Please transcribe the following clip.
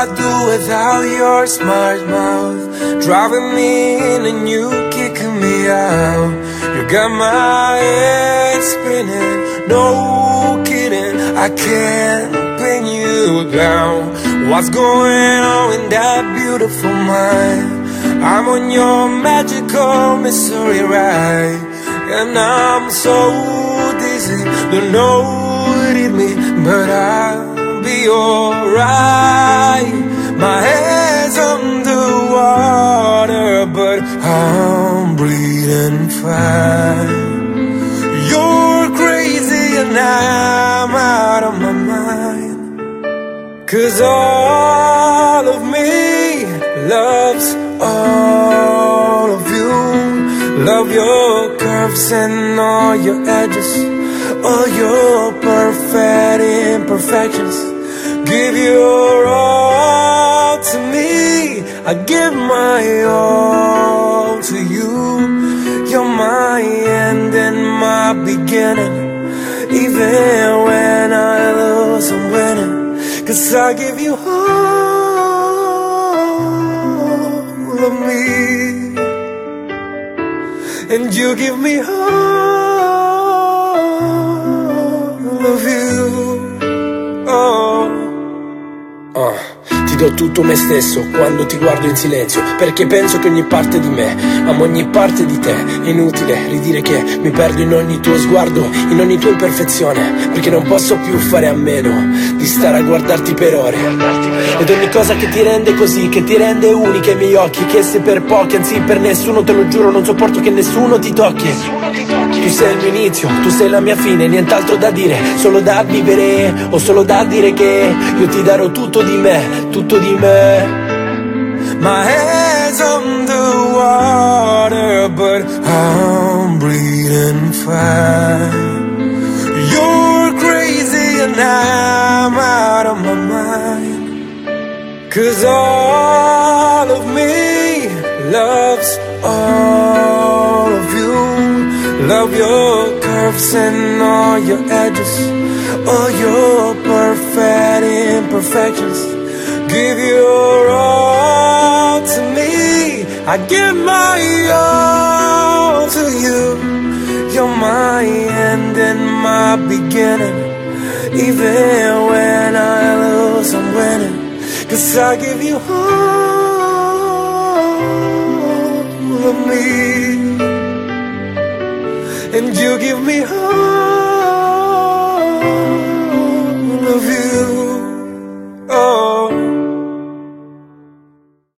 I do without your smart mouth? Driving me in and you kicking me out. You got my head spinning, no kidding, I can't pin you down. What's going on in that beautiful mind? I'm on your magical mystery ride, and I'm so dizzy, don't know what it means, but I'll be alright. My head's underwater, but I'm breathing fine. You're crazy and I'm out of my mind, 'cause all of me loves all of you. Love your curves and all your edges, all your perfect imperfections. Give your all to me, I give my all to you. You're my end and my beginning. Even when I lose, I'm winning, 'cause I give you all of me, and you give me all of you. Ti do tutto me stesso quando ti guardo in silenzio, perché penso che ogni parte di me amo ogni parte di te. È inutile ridire che mi perdo in ogni tuo sguardo, in ogni tua imperfezione, perché non posso più fare a meno di stare a guardarti per ore. Ed ogni cosa che ti rende così, che ti rende unica ai miei occhi, che se per pochi, anzi per nessuno, te lo giuro, non sopporto che nessuno ti tocchi. Tu sei il mio inizio, tu sei la mia fine, nient'altro da dire, solo da vivere o solo da dire che io ti darò tutto di me, tutto di me. My head's underwater, but I'm breathing fine. You're crazy and I'm out of my mind, 'cause all of me loves all of you. Love your curves and all your edges, all your perfect imperfections. Give your all to me, I give my all to you. You're my end and my beginning. Even when I lose, I'm winning, 'cause I give you all of me, and you give me all